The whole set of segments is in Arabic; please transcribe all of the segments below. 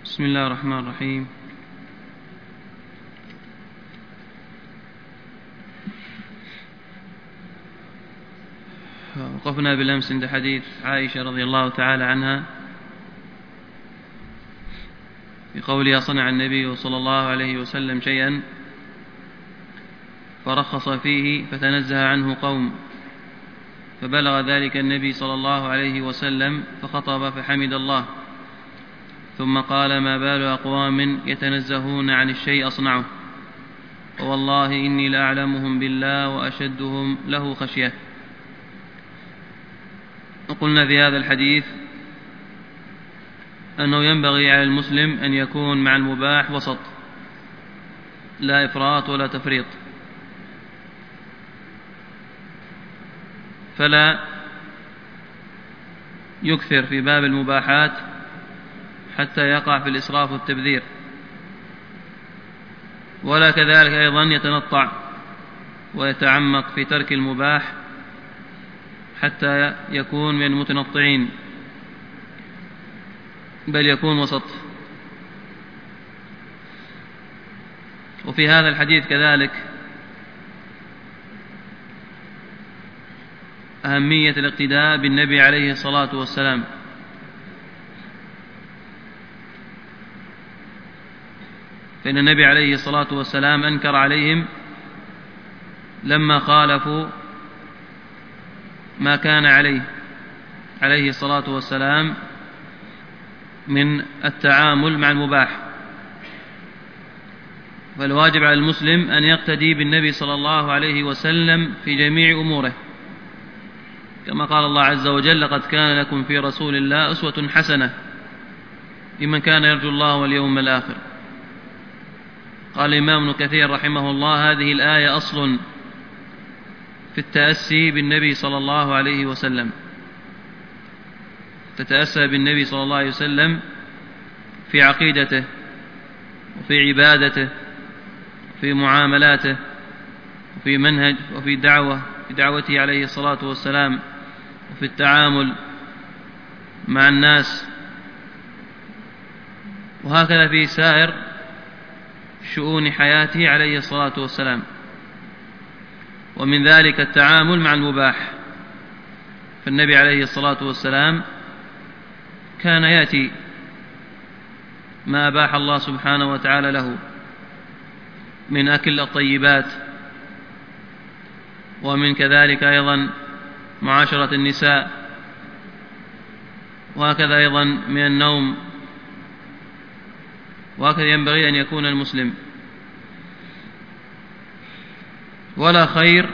بسم الله الرحمن الرحيم. وقفنا بالأمس عند حديث عائشة رضي الله تعالى عنها بقولها: صنع النبي صلى الله عليه وسلم شيئا فرخص فيه فتنزه عنه قوم، فبلغ ذلك النبي صلى الله عليه وسلم فخطب فحمد الله، ثم قال: ما بال أقوام يتنزهون عن الشيء أصنعه، فوالله إني لأعلمهم بالله وأشدهم له خشية. وقلنا في هذا الحديث أنه ينبغي على المسلم أن يكون مع المباح وسط، لا إفراط ولا تفريط، فلا يكثر في باب المباحات حتى يقع في الإسراف والتبذير، ولا كذلك أيضا يتنطع ويتعمق في ترك المباح حتى يكون من المتنطعين، بل يكون وسط. وفي هذا الحديث كذلك أهمية الاقتداء بالنبي عليه الصلاة والسلام، فإن النبي عليه الصلاة والسلام أنكر عليهم لما خالفوا ما كان عليه الصلاة والسلام من التعامل مع المباح. فالواجب على المسلم أن يقتدي بالنبي صلى الله عليه وسلم في جميع أموره، كما قال الله عز وجل: لقد كان لكم في رسول الله أسوة حسنة لمن كان يرجو الله واليوم الآخر. قال الإمام ابن كثير رحمه الله: هذه الآية أصل في التأسي بالنبي صلى الله عليه وسلم، تتأسى بالنبي صلى الله عليه وسلم في عقيدته وفي عبادته وفي معاملاته وفي منهج وفي دعوته عليه الصلاة والسلام، وفي التعامل مع الناس، وهكذا في سائر شؤون حياته عليه الصلاة والسلام. ومن ذلك التعامل مع المباح، فالنبي عليه الصلاة والسلام كان يأتي ما أباح الله سبحانه وتعالى له من أكل الطيبات، ومن كذلك أيضا معاشرة النساء، وهكذا أيضا من النوم، وهكذا ينبغي أن يكون المسلم. ولا خير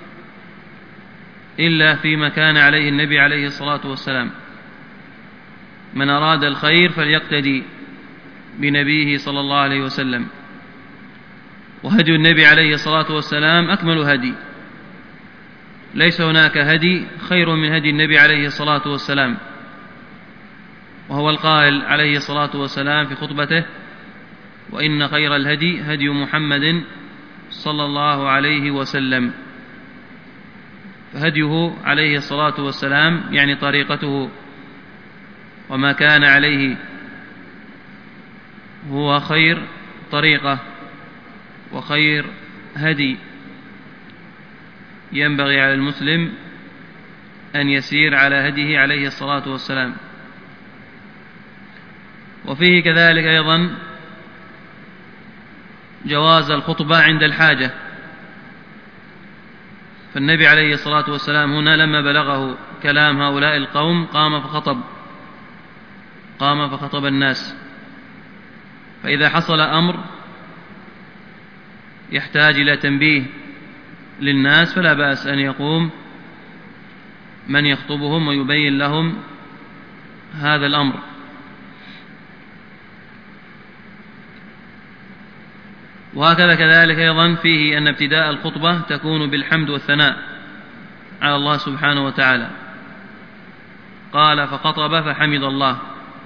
إلا فيما كان عليه النبي عليه الصلاة والسلام. من أراد الخير فليقتدي بنبيه صلى الله عليه وسلم، وهدي النبي عليه الصلاة والسلام أكمل هدي، ليس هناك هدي خير من هدي النبي عليه الصلاة والسلام. وهو القائل عليه الصلاة والسلام في خطبته: وإن خير الهدي هدي محمد صلى الله عليه وسلم. فهديه عليه الصلاة والسلام يعني طريقته وما كان عليه هو خير طريقة وخير هدي، ينبغي على المسلم أن يسير على هديه عليه الصلاة والسلام. وفيه كذلك أيضا جواز الخطبة عند الحاجة، فالنبي عليه الصلاة والسلام هنا لما بلغه كلام هؤلاء القوم قام فخطب الناس. فإذا حصل أمر يحتاج إلى تنبيه للناس فلا بأس أن يقوم من يخطبهم ويبين لهم هذا الأمر. وهكذا كذلك أيضا فيه أن ابتداء الخطبة تكون بالحمد والثناء على الله سبحانه وتعالى. قال: فخطب فحمد الله.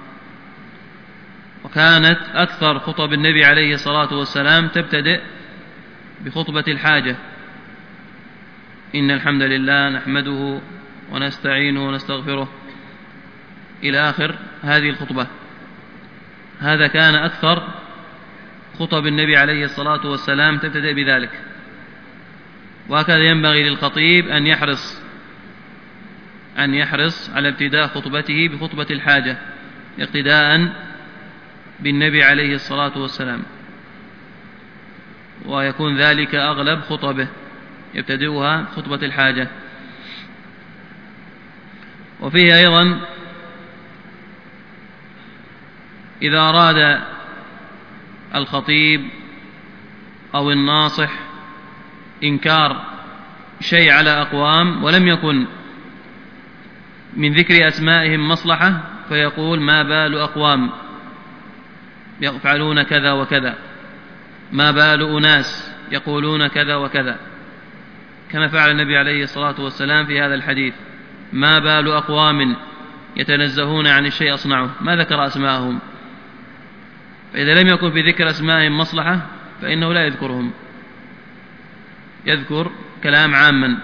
وكانت أكثر خطب النبي عليه الصلاة والسلام تبتدئ بخطبة الحاجة: إن الحمد لله نحمده ونستعينه ونستغفره، إلى آخر هذه الخطبة. هذا كان أكثر خطب النبي عليه الصلاة والسلام تبتدئ بذلك. وهكذا ينبغي للخطيب أن يحرص على ابتداء خطبته بخطبة الحاجة اقتداء بالنبي عليه الصلاة والسلام، ويكون ذلك أغلب خطبه يبتدئها خطبة الحاجة. وفيه أيضا إذا أراد الخطيب أو الناصح إنكار شيء على أقوام ولم يكن من ذكر أسمائهم مصلحة، فيقول: ما بال أقوام يفعلون كذا وكذا، ما بال أناس يقولون كذا وكذا، كما فعل النبي عليه الصلاة والسلام في هذا الحديث: ما بال أقوام يتنزهون عن الشيء أصنعه، ما ذكر أسماءهم. فإذا لم يكن في ذكر أسمائهم مصلحة فإنه لا يذكرهم، يذكر كلام عاما: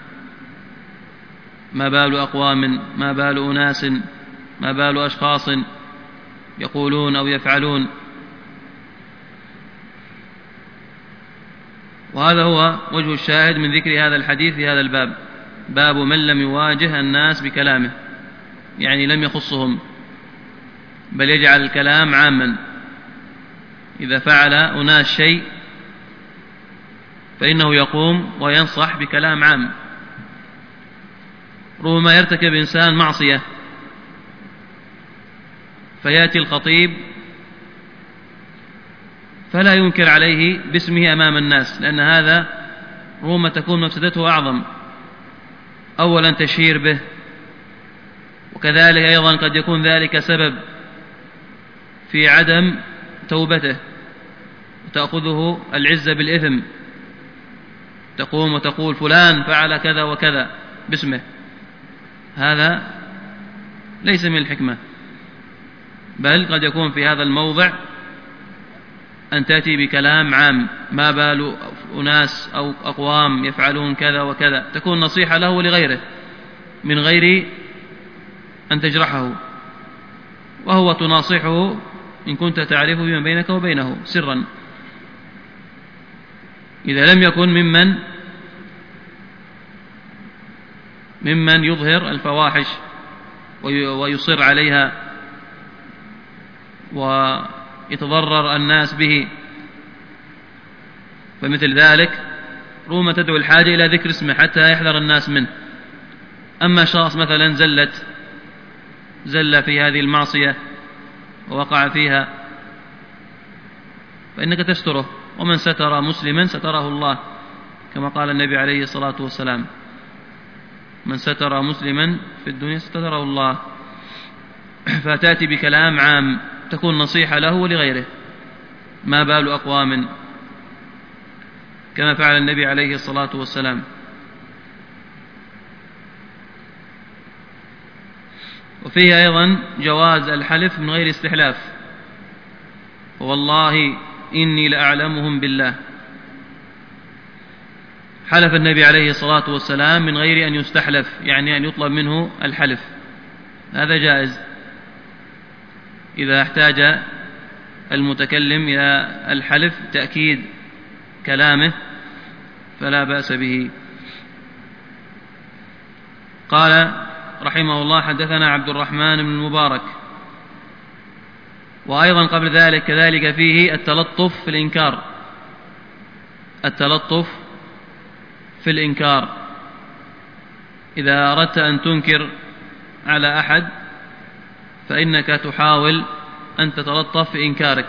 ما بال أقوام، ما بال أناس، ما بال أشخاص يقولون أو يفعلون. وهذا هو وجه الشاهد من ذكر هذا الحديث في هذا الباب، باب من لم يواجه الناس بكلامه، يعني لم يخصهم بل يجعل الكلام عاما. إذا فعل أناس شيء فإنه يقوم وينصح بكلام عام. ربما يرتكب إنسان معصية فيأتي الخطيب فلا ينكر عليه باسمه أمام الناس، لأن هذا ربما تكون مفسدته أعظم. أولا تشهير به، وكذلك أيضا قد يكون ذلك سبب في عدم توبته، وتأخذه العزة بالإثم، تقوم وتقول: فلان فعل كذا وكذا باسمه. هذا ليس من الحكمة، بل قد يكون في هذا الموضع أن تأتي بكلام عام: ما بال أناس أو أقوام يفعلون كذا وكذا، تكون نصيحة له ولغيره من غير أن تجرحه، وهو تناصحه إن كنت تعرف بما بينك وبينه سرا. إذا لم يكن ممن يظهر الفواحش ويصر عليها ويتضرر الناس به، فمثل ذلك ربما تدعو الحاجة إلى ذكر اسمه حتى يحذر الناس منه. أما شخص مثلا زل في هذه المعصية ووقع فيها فإنك تستره، ومن ستر مسلما ستره الله، كما قال النبي عليه الصلاة والسلام: من ستر مسلما في الدنيا ستره الله. فتأتي بكلام عام تكون نصيحة له ولغيره: ما بال أقوام، كما فعل النبي عليه الصلاة والسلام. وفيه أيضا جواز الحلف من غير استحلاف: والله إني لأعلمهم بالله. حلف النبي عليه الصلاة والسلام من غير أن يستحلف، يعني أن يطلب منه الحلف، هذا جائز. إذا احتاج المتكلم إلى الحلف تأكيد كلامه فلا بأس به. قال رحمه الله: حدثنا عبد الرحمن بن المبارك. وأيضا قبل ذلك كذلك فيه التلطف في الإنكار، التلطف في الإنكار. إذا أردت أن تنكر على أحد فإنك تحاول أن تتلطف في إنكارك،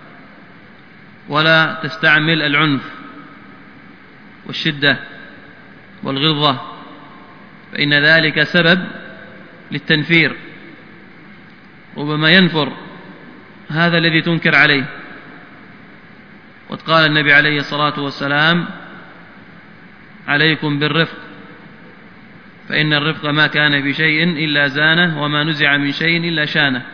ولا تستعمل العنف والشدة والغلظة، فإن ذلك سبب للتنفير. ربما ينفر هذا الذي تنكر عليه. وقد قال النبي عليه الصلاة والسلام: عليكم بالرفق، فإن الرفق ما كان في شيء إلا زانه، وما نزع من شيء إلا شانه.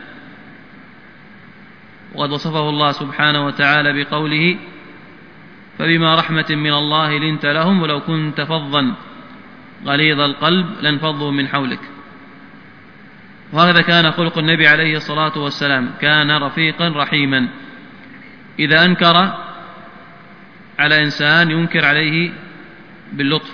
وقد وصفه الله سبحانه وتعالى بقوله: فبما رحمة من الله لنت لهم، ولو كنت فظا غليظ القلب لانفضوا من حولك. وهذا كان خلق النبي عليه الصلاة والسلام، كان رفيقا رحيما. إذا أنكر على إنسان ينكر عليه باللطف،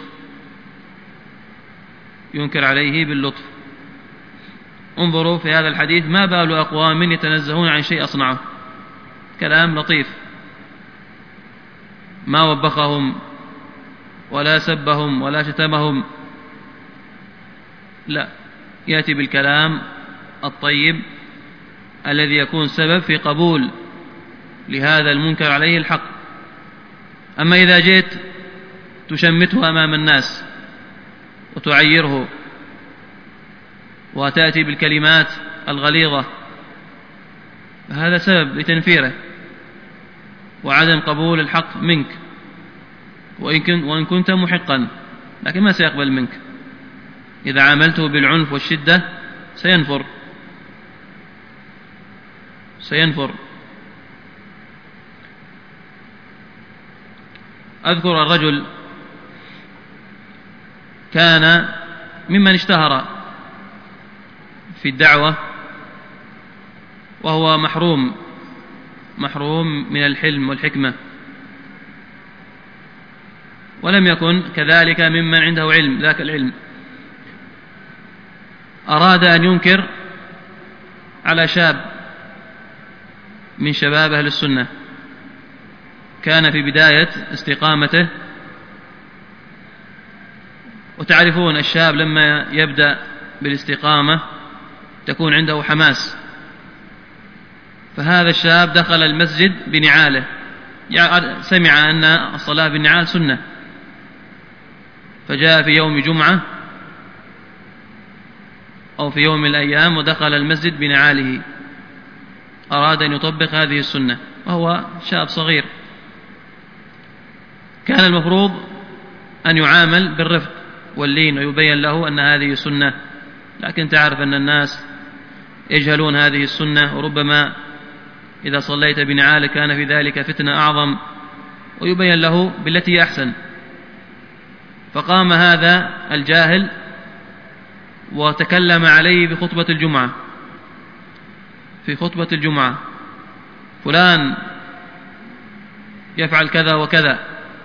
ينكر عليه باللطف. انظروا في هذا الحديث: ما بال أقوام يتنزهون عن شيء أصنعه. كلام لطيف، ما وبخهم ولا سبهم ولا شتمهم، لا، يأتي بالكلام الطيب الذي يكون سبب في قبول لهذا المنكر عليه الحق. أما إذا جئت تشمته أمام الناس وتعيره وتأتي بالكلمات الغليظة، فهذا سبب لتنفيره وعدم قبول الحق منك، وإن كنت محقا، لكن ما سيقبل منك. إذا عاملته بالعنف والشدة سينفر. أذكر الرجل كان ممن اشتهر في الدعوة، وهو محروم من الحلم والحكمة، ولم يكن كذلك ممن عنده علم ذاك العلم. أراد أن ينكر على شاب من شباب أهل السنة، كان في بداية استقامته، وتعرفون الشاب لما يبدأ بالاستقامة تكون عنده حماس. فهذا الشاب دخل المسجد بنعاله، سمع أن الصلاة بالنعال سنة، فجاء في يوم جمعة أو في يوم من الأيام ودخل المسجد بنعاله، أراد أن يطبق هذه السنة وهو شاب صغير. كان المفروض أن يعامل بالرفق واللين ويبين له أن هذه سنة، لكن تعرف أن الناس يجهلون هذه السنة، وربما إذا صليت بنعال كان في ذلك فتنة أعظم، ويبين له بالتي أحسن. فقام هذا الجاهل وتكلم عليه بخطبة الجمعة، في خطبة الجمعة: فلان يفعل كذا وكذا،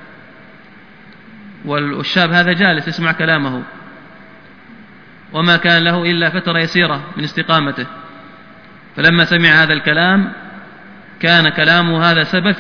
والشاب هذا جالس يسمع كلامه، وما كان له إلا فترة يسيرة من استقامته. فلما سمع هذا الكلام كان كلامه هذا سبب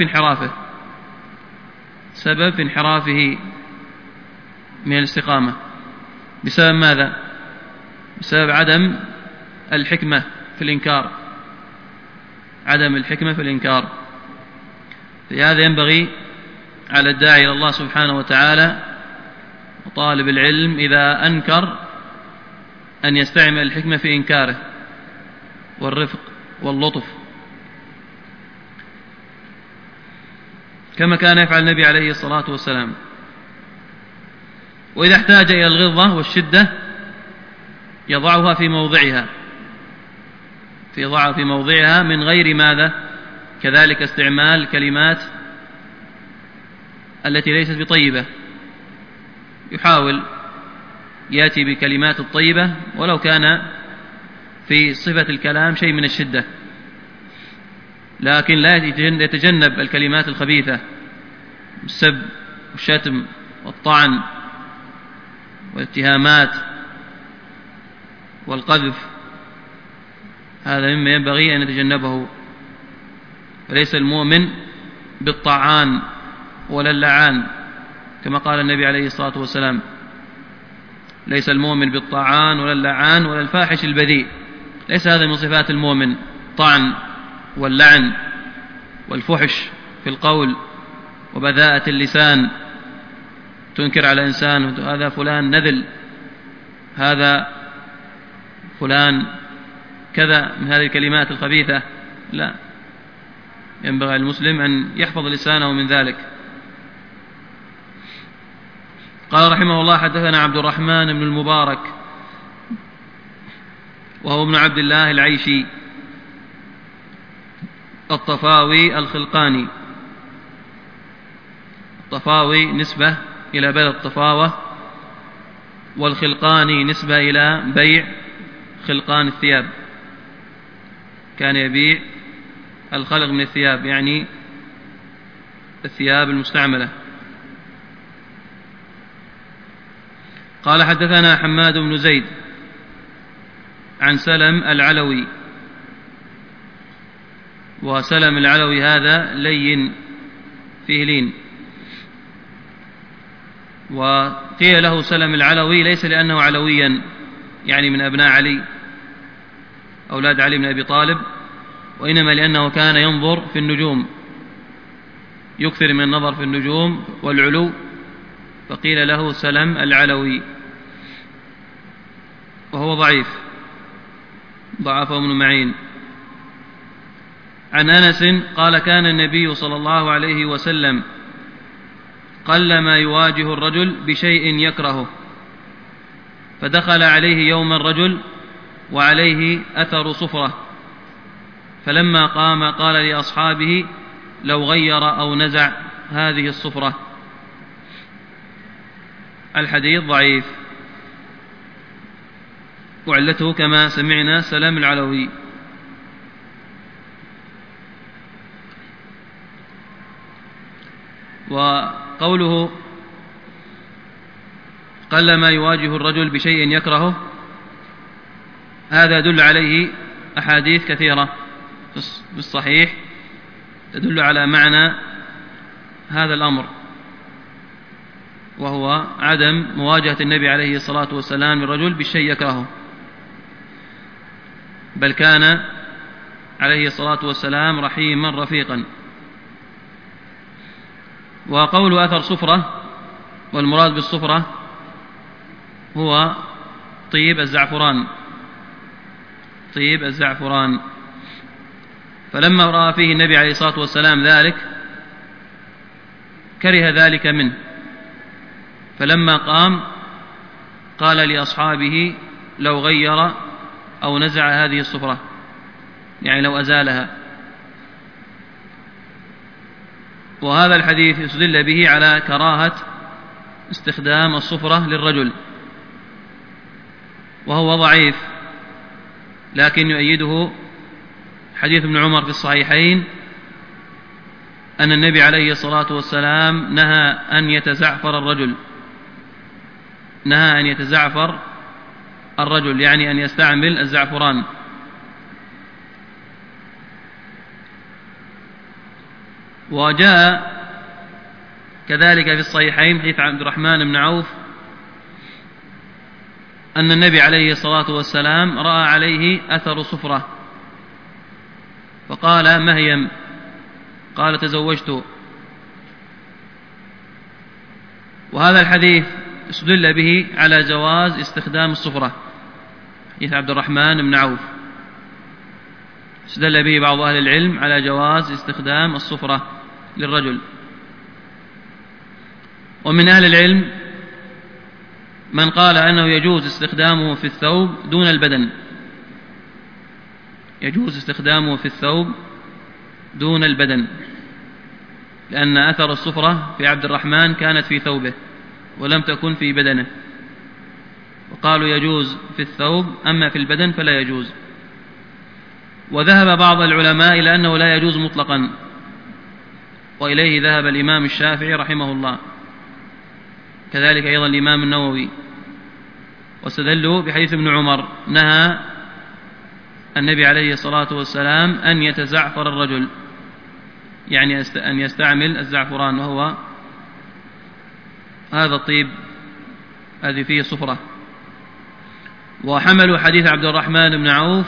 في انحرافه من الاستقامة. بسبب ماذا؟ بسبب عدم الحكمة في الإنكار، عدم الحكمة في الإنكار. لهذا ينبغي على الداعي إلى الله سبحانه وتعالى وطالب العلم إذا أنكر أن يستعمل الحكمة في إنكاره والرفق واللطف، كما كان يفعل النبي عليه الصلاة والسلام. وإذا احتاج إلى الغلظة والشدة يضعها في موضعها من غير ماذا؟ كذلك استعمال كلمات التي ليست بطيبة، يحاول يأتي بكلمات الطيبة ولو كان في صفة الكلام شيء من الشدة، لكن لا يتجنب الكلمات الخبيثة، السب والشتم والطعن والاتهامات والقذف. هذا مما ينبغي أن نتجنبه. وليس المؤمن بالطعان ولا اللعان، كما قال النبي عليه الصلاة والسلام: ليس المؤمن بالطعان ولا اللعان ولا الفاحش البذيء. ليس هذا من صفات المؤمن، طعن واللعن والفحش في القول وبذاءة اللسان، تنكر على إنسان: هذا فلان نذل، هذا فلان كذا، من هذه الكلمات الخبيثة. لا، ينبغي المسلم أن يحفظ لسانه من ذلك. قال رحمه الله: حدثنا عبد الرحمن بن المبارك وهو ابن عبد الله العيشي الطفاوي الخلقاني. الطفاوي نسبة إلى بلد طفاوة، والخلقاني نسبة إلى بيع خلقان الثياب، كان يبيع الخلق من الثياب، يعني الثياب المستعملة. قال حدثنا حماد بن زيد عن سلم العلوي، وسلم العلوي هذا لين فيه لين، وقيل له سلم العلوي ليس لأنه علويا يعني من أبناء علي أولاد علي بن أبي طالب، وإنما لأنه كان ينظر في النجوم، يكثر من النظر في النجوم والعلو، فقيل له سلم العلوي، وهو ضعيف، ضعفه ابن معين. عن أنس قال كان النبي صلى الله عليه وسلم قلما يواجه الرجل بشيء يكرهه، فدخل عليه يوما رجل وعليه أثر صفرة، فلما قام قال لأصحابه لو غير أو نزع هذه الصفرة. الحديث ضعيف، وعلته كما سمعنا سلام العلوي. وقوله قلما يواجه الرجل بشيء يكرهه، هذا يدل عليه أحاديث كثيرة في الصحيح تدل على معنى هذا الأمر، وهو عدم مواجهة النبي عليه الصلاة والسلام للرجل بالشيء يكرهه، بل كان عليه الصلاة والسلام رحيما رفيقا. وقول أثر صفرة، والمراد بالصفرة هو طيب الزعفران، طيب الزعفران. فلما رأى فيه النبي عليه الصلاة والسلام ذلك كره ذلك منه، فلما قام قال لأصحابه لو غير أو نزع هذه الصفرة، يعني لو أزالها. وهذا الحديث يستدل به على كراهة استخدام الصفرة للرجل، وهو ضعيف، لكن يؤيده حديث ابن عمر في الصحيحين أن النبي عليه الصلاة والسلام نهى أن يتزعفر الرجل، نهى أن يتزعفر الرجل، يعني أن يستعمل الزعفران. وجاء كذلك في الصحيحين حديث عبد الرحمن بن عوف أن النبي عليه الصلاة والسلام رأى عليه أثر صفرة، فقال مهيم، قال تزوجت. وهذا الحديث استدل به على جواز استخدام الصفرة، حديث عبد الرحمن بن عوف استدل به بعض أهل العلم على جواز استخدام الصفرة للرجل. ومن أهل العلم من قال أنه يجوز استخدامه في الثوب دون البدن، يجوز استخدامه في الثوب دون البدن، لأن أثر الصفرة في عبد الرحمن كانت في ثوبه ولم تكن في بدنه، وقالوا يجوز في الثوب، أما في البدن فلا يجوز. وذهب بعض العلماء إلى أنه لا يجوز مطلقا، وإليه ذهب الإمام الشافعي رحمه الله، كذلك أيضا الإمام النووي، واستدلوا بحديث ابن عمر نهى النبي عليه الصلاة والسلام أن يتزعفر الرجل، يعني أن يستعمل الزعفران، وهو هذا الطيب الذي فيه صفرة. وحملوا حديث عبد الرحمن بن عوف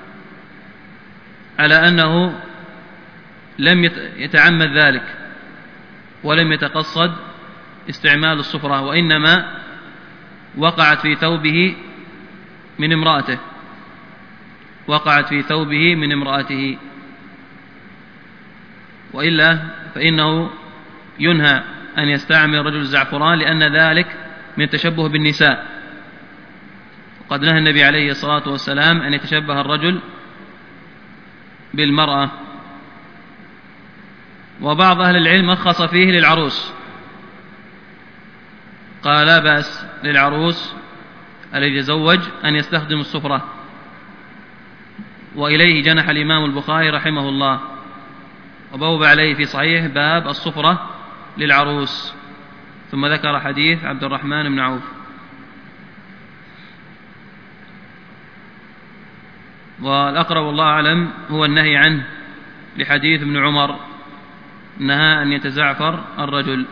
على أنه لم يتعمد ذلك ولم يتقصد استعمال الصفرة، وإنما وقعت في ثوبه من امرأته، وقعت في ثوبه من امرأته، وإلا فإنه ينهى أن يستعمل الرجل الزعفران، لأن ذلك من التشبه بالنساء، وقد نهى النبي عليه الصلاة والسلام أن يتشبه الرجل بالمرأة. وبعض أهل العلم أخص فيه للعروس، قال لا بأس للعروس الذي يتزوج أن يستخدم الصفرة، وإليه جنح الإمام البخاري رحمه الله، وبوب عليه في صحيح باب الصفرة للعروس، ثم ذكر حديث عبد الرحمن بن عوف. والأقرب والله أعلم هو النهي عنه لحديث ابن عمر نهى أن يتزعفر الرجل.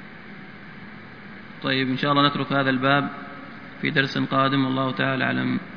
طيب إن شاء الله نترك هذا الباب في درس قادم، والله تعالى أعلم.